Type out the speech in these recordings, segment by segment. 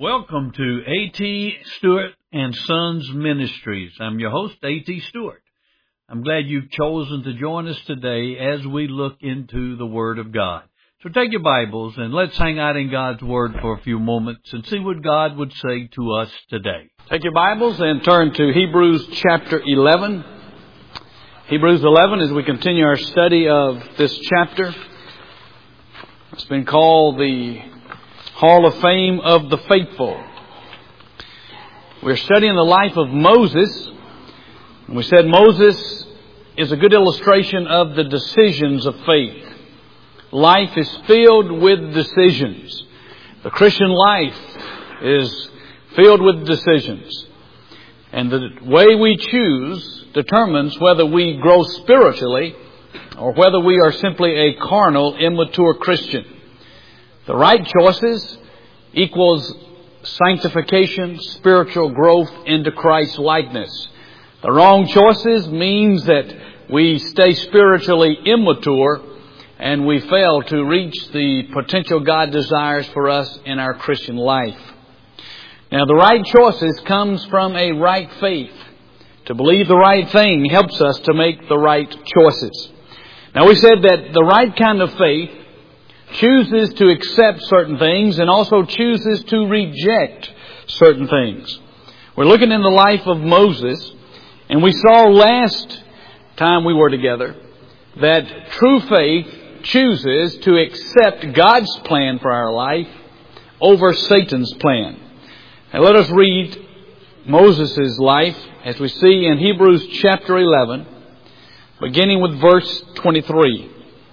Welcome to A.T. Stewart and Sons Ministries. I'm your host, A.T. Stewart. I'm glad you've chosen to join us today as we look into the Word of God. So take your Bibles and let's hang out in God's Word for a few moments and see what God would say to us today. Take your Bibles and turn to Hebrews chapter 11. Hebrews 11 as we continue our study of this chapter. It's been called the Hall of Fame of the Faithful. We're studying the life of Moses. And we said Moses is a good illustration of the decisions of faith. Life is filled with decisions. The Christian life is filled with decisions. And the way we choose determines whether we grow spiritually or whether we are simply a carnal, immature Christian. The right choices equals sanctification, spiritual growth into Christ's likeness. The wrong choices means that we stay spiritually immature and we fail to reach the potential God desires for us in our Christian life. Now, the right choices comes from a right faith. To believe the right thing helps us to make the right choices. Now, we said that the right kind of faith chooses to accept certain things and also chooses to reject certain things. We're looking in the life of Moses, and we saw last time we were together that true faith chooses to accept God's plan for our life over Satan's plan. Now let us read Moses' life as we see in Hebrews chapter 11, beginning with verse 23.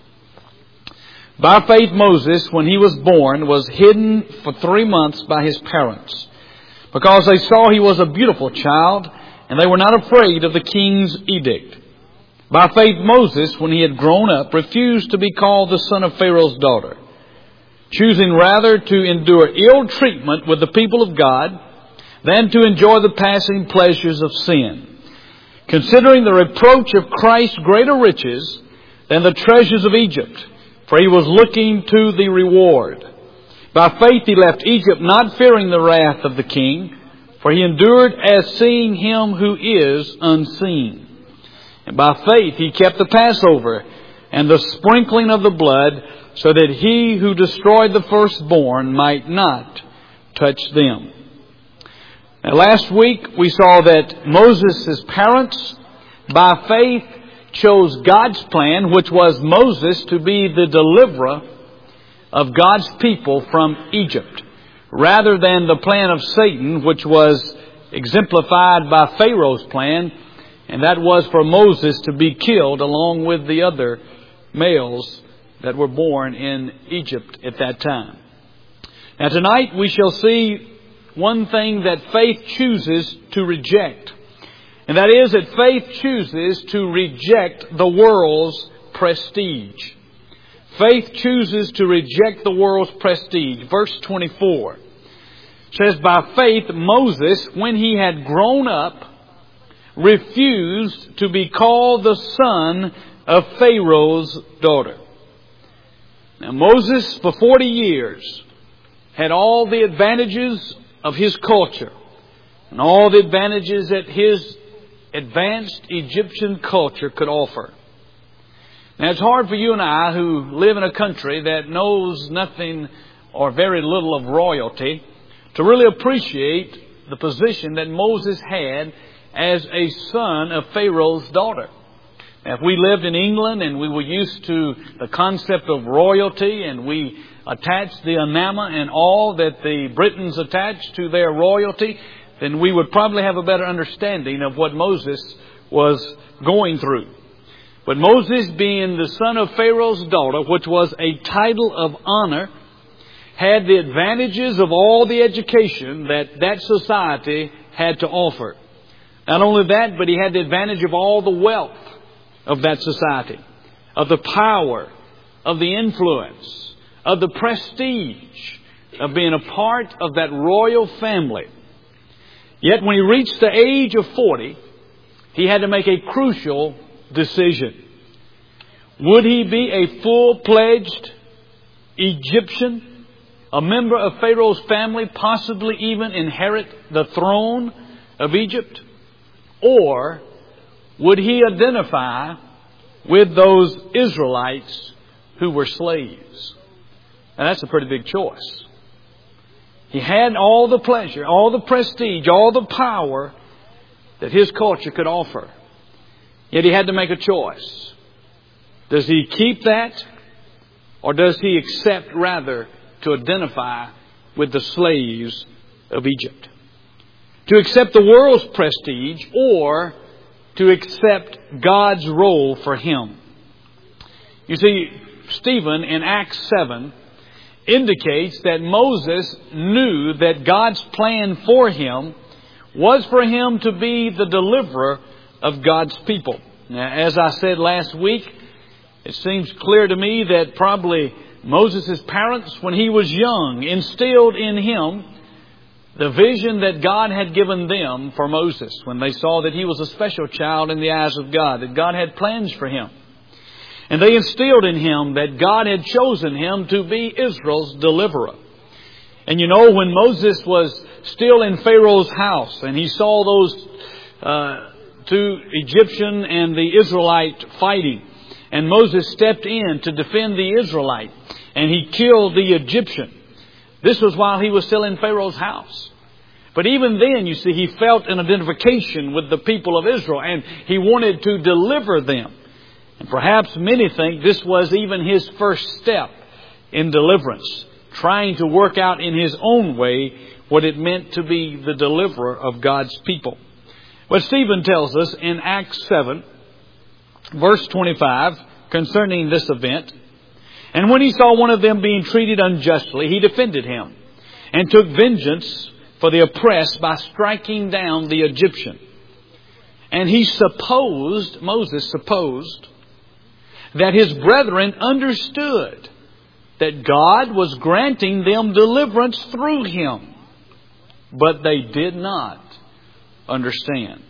By faith, Moses, when he was born, was hidden for 3 months by his parents, because they saw he was a beautiful child, and they were not afraid of the king's edict. By faith, Moses, when he had grown up, refused to be called the son of Pharaoh's daughter, choosing rather to endure ill treatment with the people of God than to enjoy the passing pleasures of sin, considering the reproach of Christ greater riches than the treasures of Egypt, for he was looking to the reward. By faith he left Egypt, not fearing the wrath of the king, for he endured as seeing him who is unseen. And by faith he kept the Passover and the sprinkling of the blood, so that he who destroyed the firstborn might not touch them. Now, last week we saw that Moses' parents, by faith, chose God's plan, which was Moses to be the deliverer of God's people from Egypt, rather than the plan of Satan, which was exemplified by Pharaoh's plan, and that was for Moses to be killed along with the other males that were born in Egypt at that time. Now tonight we shall see one thing that faith chooses to reject. And that is that faith chooses to reject the world's prestige. Faith chooses to reject the world's prestige. Verse 24 says, by faith Moses, when he had grown up, refused to be called the son of Pharaoh's daughter. Now Moses, for 40 years, had all the advantages of his culture and all the advantages that his advanced Egyptian culture could offer. Now it's hard for you and I, who live in a country that knows nothing or very little of royalty, to really appreciate the position that Moses had as a son of Pharaoh's daughter. Now, if we lived in England and we were used to the concept of royalty and we attached the anama and all that the Britons attached to their royalty, then we would probably have a better understanding of what Moses was going through. But Moses, being the son of Pharaoh's daughter, which was a title of honor, had the advantages of all the education that society had to offer. Not only that, but he had the advantage of all the wealth of that society, of the power, of the influence, of the prestige of being a part of that royal family. Yet when he reached the age of 40, he had to make a crucial decision. Would he be a full-fledged Egyptian, a member of Pharaoh's family, possibly even inherit the throne of Egypt? Or would he identify with those Israelites who were slaves? Now that's a pretty big choice. He had all the pleasure, all the prestige, all the power that his culture could offer. Yet he had to make a choice. Does he keep that? Or does he accept rather to identify with the slaves of Egypt? To accept the world's prestige or to accept God's role for him? You see, Stephen in Acts 7 indicates that Moses knew that God's plan for him was for him to be the deliverer of God's people. Now, as I said last week, it seems clear to me that probably Moses' parents, when he was young, instilled in him the vision that God had given them for Moses when they saw that he was a special child in the eyes of God, that God had plans for him. And they instilled in him that God had chosen him to be Israel's deliverer. And you know, when Moses was still in Pharaoh's house and he saw those two Egyptian and the Israelite fighting, and Moses stepped in to defend the Israelite, and he killed the Egyptian. This was while he was still in Pharaoh's house. But even then, you see, he felt an identification with the people of Israel, and he wanted to deliver them. And perhaps many think this was even his first step in deliverance, trying to work out in his own way what it meant to be the deliverer of God's people. But Stephen tells us in Acts 7, verse 25, concerning this event, "And when he saw one of them being treated unjustly, he defended him and took vengeance for the oppressed by striking down the Egyptian. And he supposed," Moses supposed, "that his brethren understood that God was granting them deliverance through him. But they did not understand.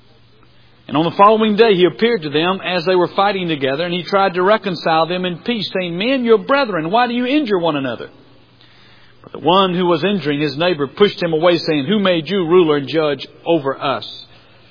And on the following day he appeared to them as they were fighting together, and he tried to reconcile them in peace, saying, 'Men, your brethren, why do you injure one another?' But the one who was injuring his neighbor pushed him away, saying, 'Who made you ruler and judge over us?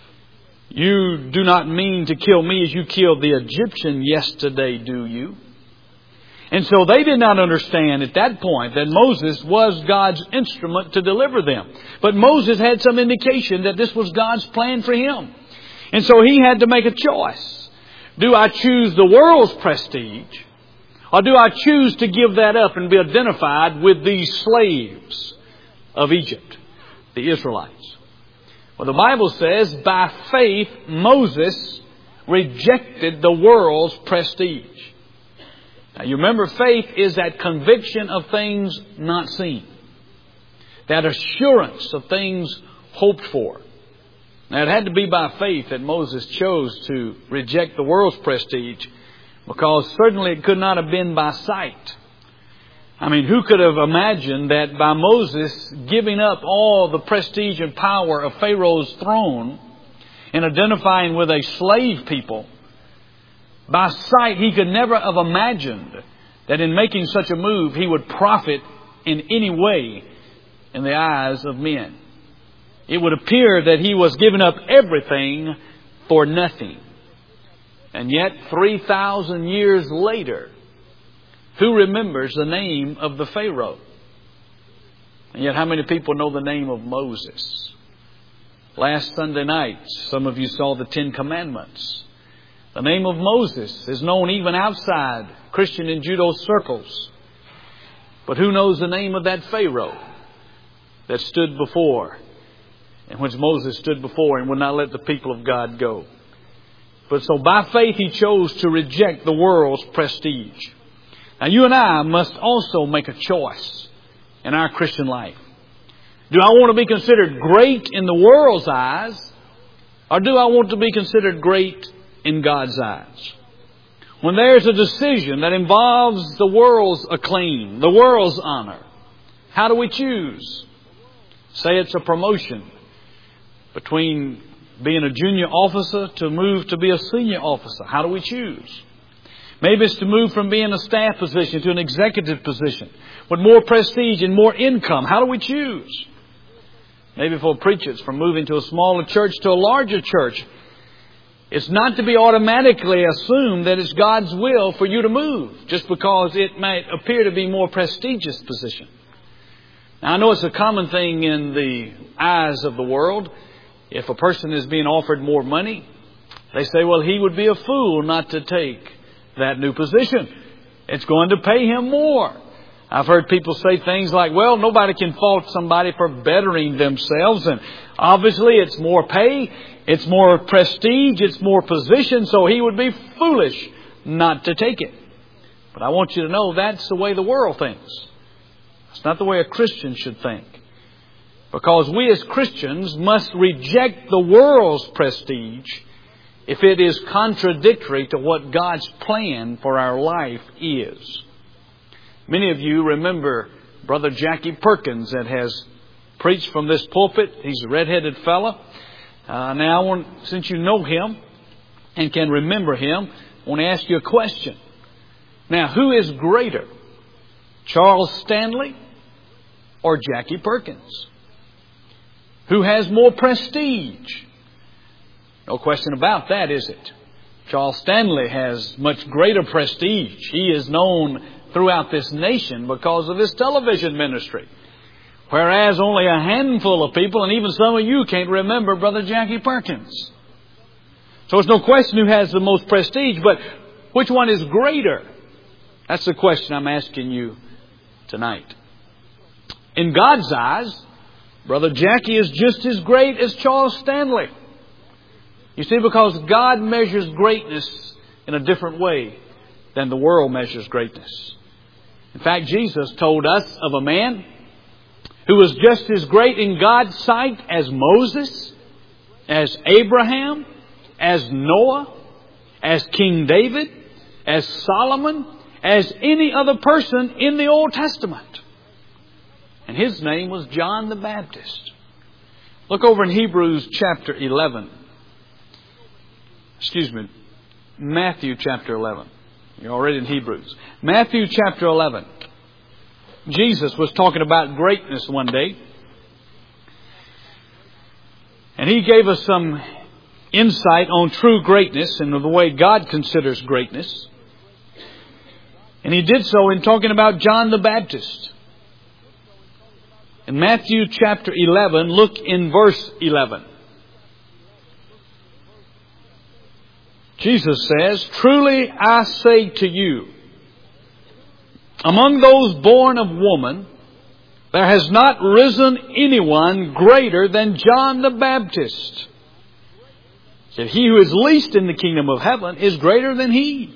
You do not mean to kill me as you killed the Egyptian yesterday, do you?' And so they did not understand at that point that Moses was God's instrument to deliver them. But Moses had some indication that this was God's plan for him. And so he had to make a choice. Do I choose the world's prestige, or do I choose to give that up and be identified with these slaves of Egypt, the Israelites? Well, the Bible says, by faith, Moses rejected the world's prestige. Now, you remember, faith is that conviction of things not seen, that assurance of things hoped for. Now, it had to be by faith that Moses chose to reject the world's prestige, because certainly it could not have been by sight. I mean, who could have imagined that by Moses giving up all the prestige and power of Pharaoh's throne and identifying with a slave people, by sight he could never have imagined that in making such a move he would profit in any way in the eyes of men. It would appear that he was giving up everything for nothing. And yet 3,000 years later, who remembers the name of the Pharaoh? And yet how many people know the name of Moses? Last Sunday night, some of you saw the Ten Commandments. The name of Moses is known even outside Christian and Judo circles. But who knows the name of that Pharaoh that stood before, and which Moses stood before and would not let the people of God go? But so by faith he chose to reject the world's prestige. Now you and I must also make a choice in our Christian life. Do I want to be considered great in the world's eyes, or do I want to be considered great in God's eyes? When there's a decision that involves the world's acclaim, the world's honor, how do we choose? Say it's a promotion between being a junior officer to move to be a senior officer. How do we choose? Maybe it's to move from being a staff position to an executive position with more prestige and more income. How do we choose? Maybe for preachers, from moving to a smaller church to a larger church. It's not to be automatically assumed that it's God's will for you to move just because it might appear to be a more prestigious position. Now, I know it's a common thing in the eyes of the world. If a person is being offered more money, they say, well, he would be a fool not to take that new position. It's going to pay him more. I've heard people say things like, well, nobody can fault somebody for bettering themselves. And obviously it's more pay, it's more prestige, it's more position, so he would be foolish not to take it. But I want you to know that's the way the world thinks. It's not the way a Christian should think. Because we as Christians must reject the world's prestige if it is contradictory to what God's plan for our life is. Many of you remember Brother Jackie Perkins that has preached from this pulpit. He's a red-headed fellow. Now, since you know him and can remember him, I want to ask you a question. Now, who is greater, Charles Stanley or Jackie Perkins? Who has more prestige? No question about that, is it? Charles Stanley has much greater prestige. He is known throughout this nation because of his television ministry. Whereas only a handful of people, and even some of you, can't remember Brother Jackie Perkins. So it's no question who has the most prestige, but which one is greater? That's the question I'm asking you tonight. In God's eyes, Brother Jackie is just as great as Charles Stanley. You see, because God measures greatness in a different way than the world measures greatness. In fact, Jesus told us of a man who was just as great in God's sight as Moses, as Abraham, as Noah, as King David, as Solomon, as any other person in the Old Testament. And his name was John the Baptist. Look over in Hebrews chapter 11. Matthew chapter 11. You're already in Hebrews. Matthew chapter 11. Jesus was talking about greatness one day. And He gave us some insight on true greatness and the way God considers greatness. And He did so in talking about John the Baptist. In Matthew chapter 11, look in verse 11. Jesus says, "Truly I say to you, among those born of woman, there has not risen anyone greater than John the Baptist. Yet he who is least in the kingdom of heaven is greater than he."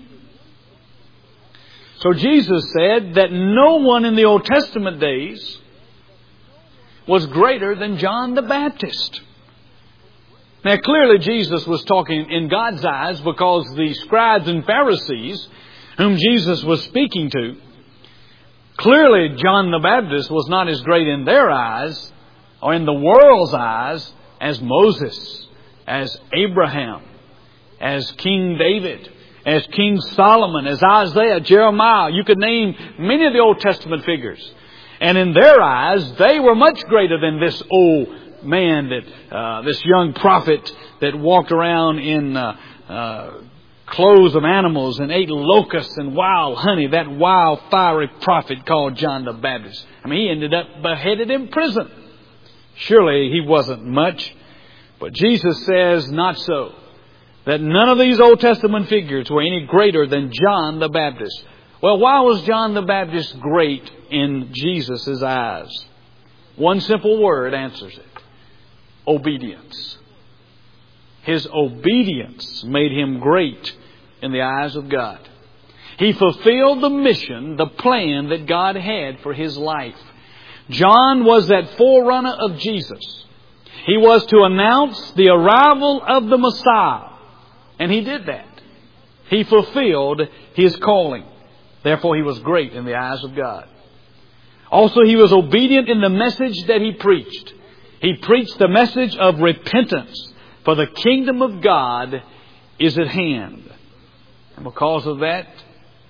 So Jesus said that no one in the Old Testament days was greater than John the Baptist. Now clearly Jesus was talking in God's eyes because the scribes and Pharisees whom Jesus was speaking to, clearly John the Baptist was not as great in their eyes or in the world's eyes as Moses, as Abraham, as King David, as King Solomon, as Isaiah, Jeremiah. You could name many of the Old Testament figures. And in their eyes, they were much greater than this old man, this young prophet that walked around in clothes of animals and ate locusts and wild honey. That wild, fiery prophet called John the Baptist. I mean, he ended up beheaded in prison. Surely he wasn't much. But Jesus says not so. That none of these Old Testament figures were any greater than John the Baptist. Well, why was John the Baptist great in Jesus' eyes? One simple word answers it. Obedience. His obedience made him great in the eyes of God. He fulfilled the mission, the plan that God had for his life. John was that forerunner of Jesus. He was to announce the arrival of the Messiah. And he did that. He fulfilled his calling. Therefore, he was great in the eyes of God. Also, he was obedient in the message that he preached. He preached the message of repentance, for the kingdom of God is at hand. And because of that,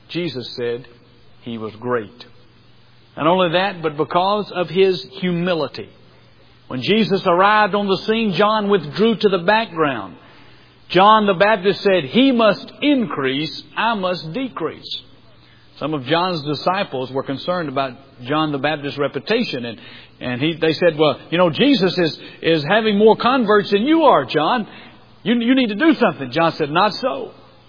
Jesus said He was great. Not only that, but because of His humility. When Jesus arrived on the scene, John withdrew to the background. John the Baptist said, He must increase, I must decrease. Some of John's disciples were concerned about John the Baptist's reputation. And they said, well, Jesus is having more converts than you are, John. You need to do something. John said, not so.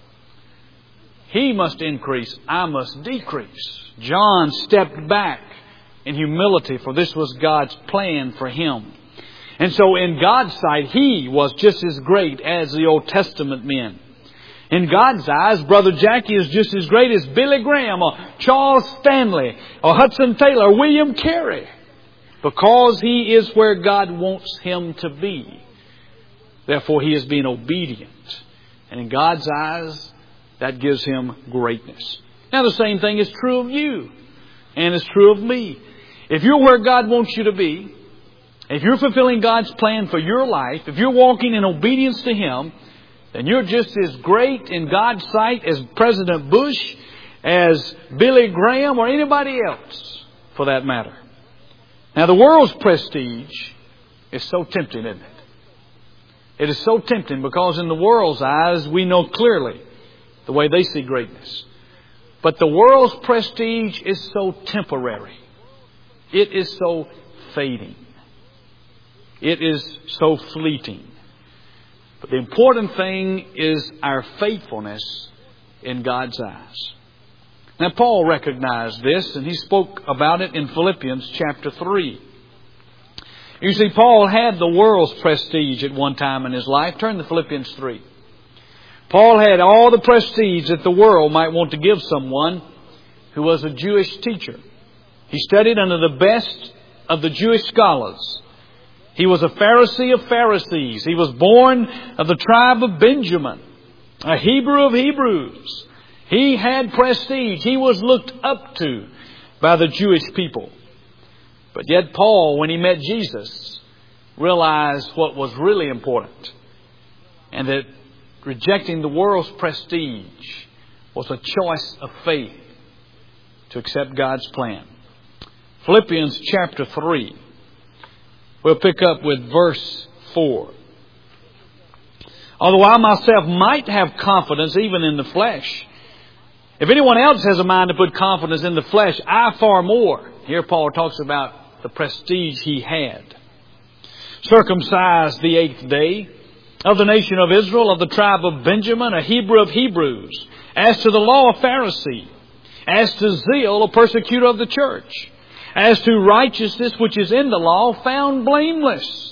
He must increase, I must decrease. John stepped back in humility, for this was God's plan for him. And so in God's sight, he was just as great as the Old Testament men. In God's eyes, Brother Jackie is just as great as Billy Graham or Charles Stanley or Hudson Taylor or William Carey, because he is where God wants him to be. Therefore, he is being obedient. And in God's eyes, that gives him greatness. Now, the same thing is true of you, and it's true of me. If you're where God wants you to be, if you're fulfilling God's plan for your life, if you're walking in obedience to Him, then you're just as great in God's sight as President Bush, as Billy Graham, or anybody else, for that matter. Now, the world's prestige is so tempting, isn't it? It is so tempting because in the world's eyes, we know clearly the way they see greatness. But the world's prestige is so temporary. It is so fading. It is so fleeting. But the important thing is our faithfulness in God's eyes. Now, Paul recognized this, and he spoke about it in Philippians chapter 3. You see, Paul had the world's prestige at one time in his life. Turn to Philippians 3. Paul had all the prestige that the world might want to give someone who was a Jewish teacher. He studied under the best of the Jewish scholars. He was a Pharisee of Pharisees. He was born of the tribe of Benjamin, a Hebrew of Hebrews. He had prestige. He was looked up to by the Jewish people. But yet Paul, when he met Jesus, realized what was really important, and that rejecting the world's prestige was a choice of faith to accept God's plan. Philippians chapter 3. We'll pick up with verse 4. Although I myself might have confidence even in the flesh, if anyone else has a mind to put confidence in the flesh, I far more. Here Paul talks about the prestige he had. Circumcised the 8th day, of the nation of Israel, of the tribe of Benjamin, a Hebrew of Hebrews, as to the law, a Pharisee, as to zeal, a persecutor of the church, as to righteousness which is in the law, found blameless.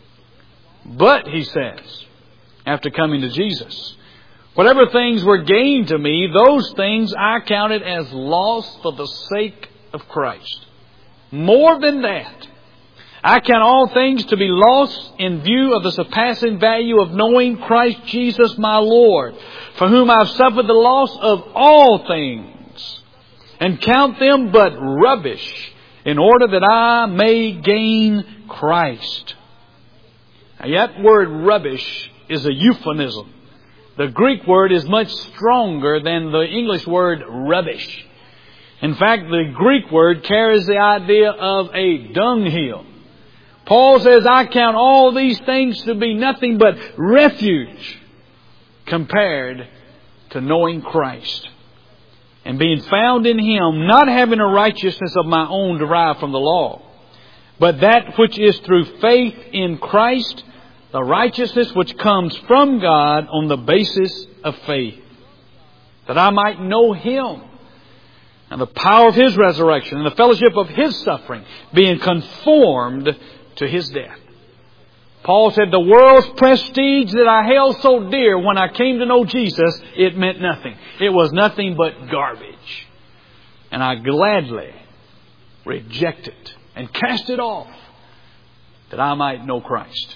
But, he says, after coming to Jesus, whatever things were gained to me, those things I counted as loss for the sake of Christ. More than that, I count all things to be lost in view of the surpassing value of knowing Christ Jesus my Lord, for whom I have suffered the loss of all things, and count them but rubbish, in order that I may gain Christ. Now, that word rubbish is a euphemism. The Greek word is much stronger than the English word rubbish. In fact, the Greek word carries the idea of a dunghill. Paul says, I count all these things to be nothing but refuge compared to knowing Christ and being found in Him, not having a righteousness of my own derived from the law, but that which is through faith in Christ, the righteousness which comes from God on the basis of faith, that I might know Him and the power of His resurrection and the fellowship of His suffering, being conformed to His death. Paul said, the world's prestige that I held so dear when I came to know Jesus, it meant nothing. It was nothing but garbage. And I gladly reject it and cast it off that I might know Christ.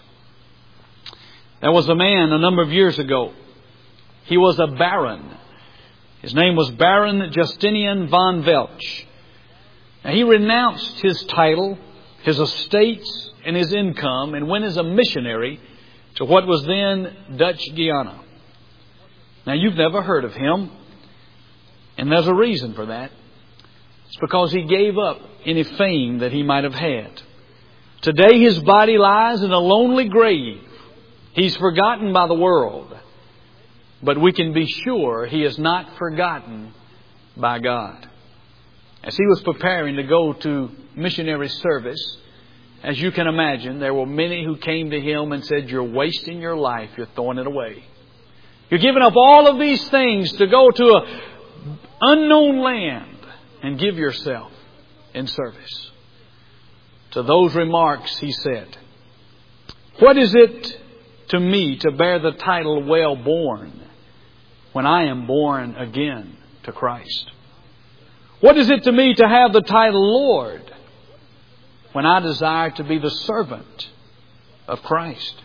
There was a man a number of years ago. He was a baron. His name was Baron Justinian von Welch. Now, he renounced his title, his estates, and his income, and went as a missionary to what was then Dutch Guiana. Now, you've never heard of him, And there's a reason for that. It's because He gave up any fame that He might have had. Today His body lies in a lonely grave. He's forgotten by the world. But we can be sure He is not forgotten by God. As He was preparing to go to missionary service, as you can imagine, there were many who came to Him and said, "You're wasting your life. You're throwing it away. You're giving up all of these things to go to an unknown land and give yourself in service." To those remarks He said, "What is it to me to bear the title well born when I am born again to Christ? What is it to me to have the title Lord when I desire to be the servant of Christ?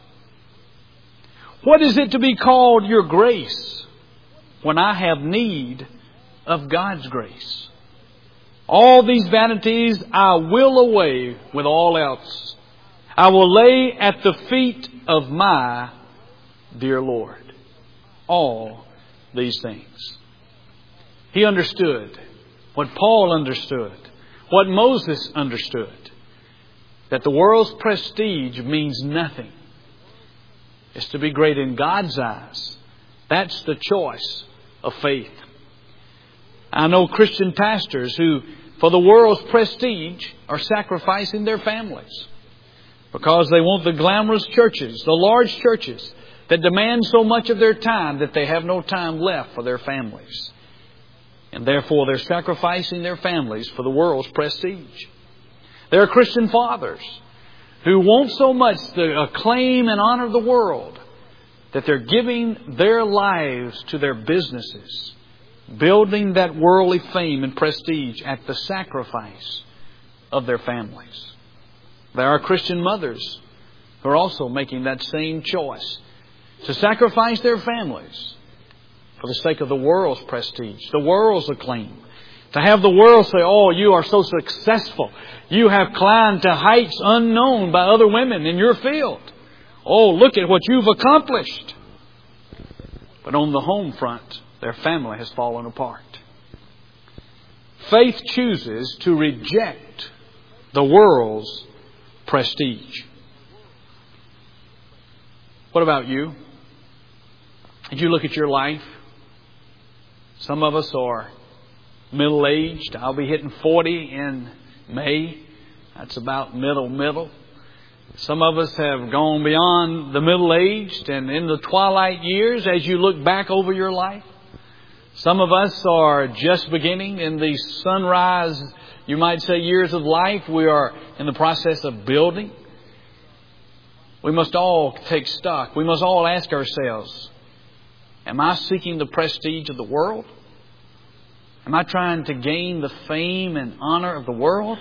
What is it to be called your grace when I have need of God's grace? All these vanities I will away with all else. I will lay at the feet of my dear Lord all these things." He understood what Paul understood, what Moses understood, that the world's prestige means nothing. It's to be great in God's eyes. That's the choice of faith. I know Christian pastors who, for the world's prestige, are sacrificing their families because they want the glamorous churches, the large churches that demand so much of their time that they have no time left for their families. And therefore they're sacrificing their families for the world's prestige. There are Christian fathers who want so much the acclaim and honor of the world that they're giving their lives to their businesses, building that worldly fame and prestige at the sacrifice of their families. There are Christian mothers who are also making that same choice to sacrifice their families for the sake of the world's prestige, the world's acclaim. To have the world say, "Oh, you are so successful. You have climbed to heights unknown by other women in your field. Oh, look at what you've accomplished." But on the home front, their family has fallen apart. Faith chooses to reject the world's prestige. What about you? As you look at your life, some of us are middle-aged. I'll be hitting 40 in May. That's about middle. Some of us have gone beyond the middle-aged and in the twilight years as you look back over your life. Some of us are just beginning in the sunrise, you might say, years of life. We are in the process of building. We must all take stock. We must all ask ourselves, am I seeking the prestige of the world? Am I trying to gain the fame and honor of the world?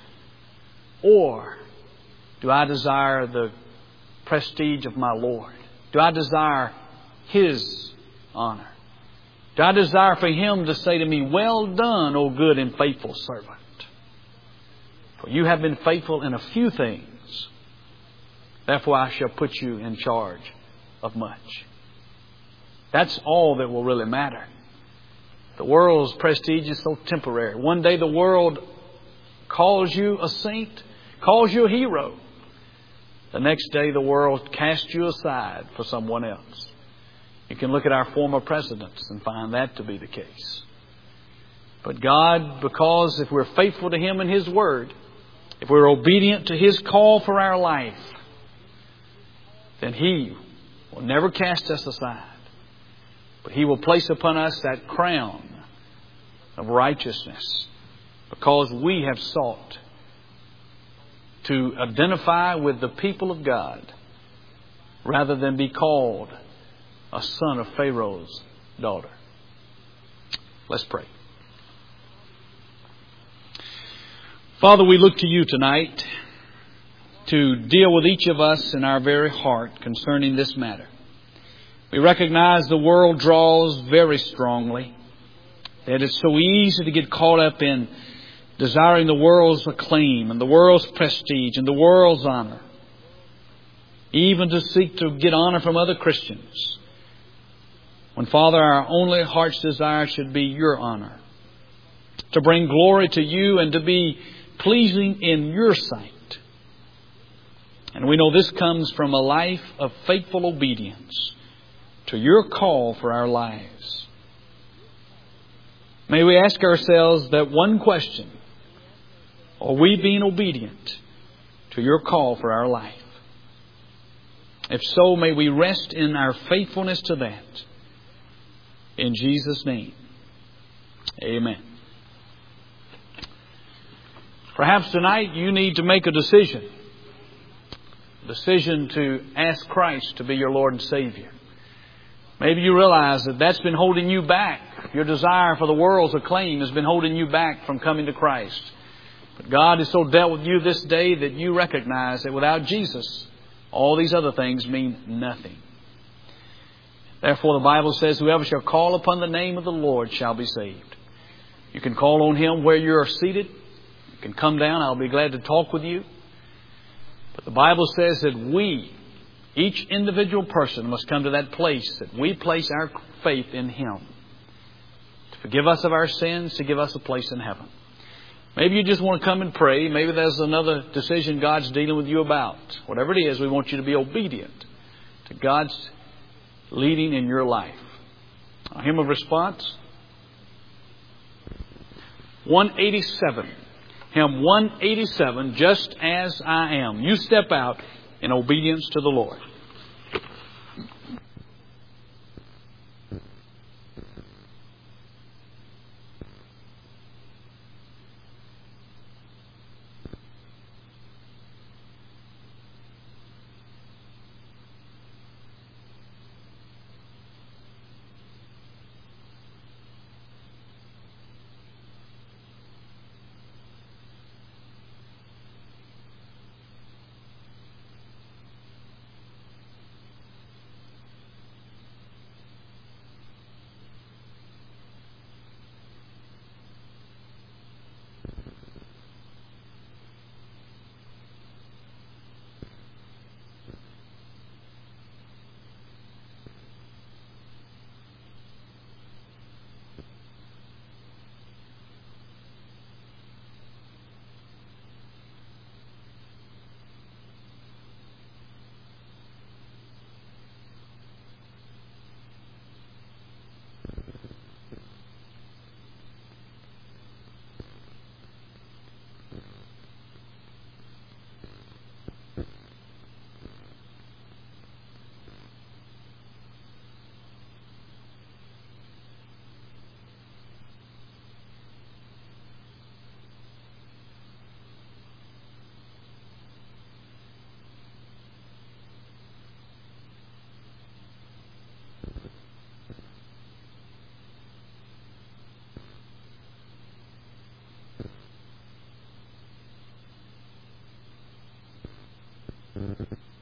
Or do I desire the prestige of my Lord? Do I desire His honor? Do I desire for Him to say to me, "Well done, O good and faithful servant. For you have been faithful in a few things. Therefore I shall put you in charge of much." That's all that will really matter. The world's prestige is so temporary. One day the world calls you a saint, calls you a hero. The next day the world casts you aside for someone else. You can look at our former presidents and find that to be the case. But God, because if we're faithful to Him and His Word, if we're obedient to His call for our life, then He will never cast us aside. But He will place upon us that crown of righteousness because we have sought to identify with the people of God rather than be called a son of Pharaoh's daughter. Let's pray. Father, we look to You tonight to deal with each of us in our very heart concerning this matter. We recognize the world draws very strongly, that it's so easy to get caught up in desiring the world's acclaim and the world's prestige and the world's honor, even to seek to get honor from other Christians. When, Father, our only heart's desire should be Your honor to bring glory to You and to be pleasing in Your sight. And we know this comes from a life of faithful obedience to Your call for our lives. May we ask ourselves that one question: are we being obedient to Your call for our life? If so, may we rest in our faithfulness to that. In Jesus' name, amen. Perhaps tonight you need to make a decision. A decision to ask Christ to be your Lord and Savior. Maybe you realize that that's been holding you back. Your desire for the world's acclaim has been holding you back from coming to Christ. But God has so dealt with you this day that you recognize that without Jesus, all these other things mean nothing. Therefore, the Bible says, whoever shall call upon the name of the Lord shall be saved. You can call on Him where you are seated. You can come down. I'll be glad to talk with you. But the Bible says that we, each individual person, must come to that place that we place our faith in Him to forgive us of our sins, to give us a place in heaven. Maybe you just want to come and pray. Maybe there's another decision God's dealing with you about. Whatever it is, we want you to be obedient to God's leading in your life. A hymn of response. 187. Hymn 187, Just As I Am. You step out in obedience to the Lord. Mm-hmm.